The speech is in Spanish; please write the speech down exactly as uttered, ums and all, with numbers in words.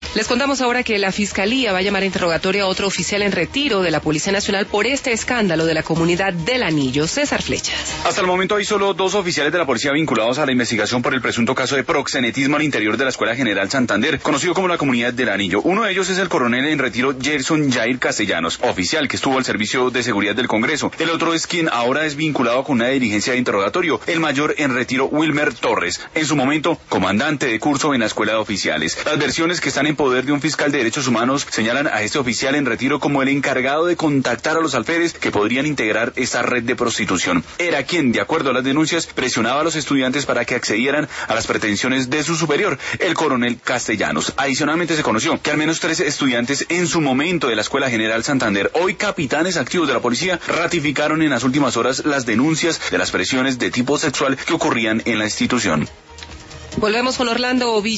Les contamos ahora que la Fiscalía va a llamar a interrogatorio a otro oficial en retiro de la Policía Nacional por este escándalo de la comunidad del Anillo. César Flechas. Hasta el momento hay solo dos oficiales de la policía vinculados a la investigación por el presunto caso de proxenetismo al interior de la Escuela General Santander, conocido como la comunidad del Anillo. Uno de ellos es el coronel en retiro Gerson Jair Castellanos, oficial que estuvo al servicio de seguridad del Congreso. El otro es quien ahora es vinculado con una diligencia de interrogatorio, el mayor en retiro Wilmer Torres, en su momento comandante de curso en la Escuela de Oficiales. Las versiones que están en poder de un fiscal de derechos humanos señalan a este oficial en retiro como el encargado de contactar a los alférez que podrían integrar esta red de prostitución. Era quien, de acuerdo a las denuncias, presionaba a los estudiantes para que accedieran a las pretensiones de su superior, el coronel Castellanos. Adicionalmente se conoció que al menos tres estudiantes en su momento de la Escuela General Santander, hoy capitanes activos de la policía, ratificaron en las últimas horas las denuncias de las presiones de tipo sexual que ocurrían en la institución. Volvemos con Orlando Ovilla.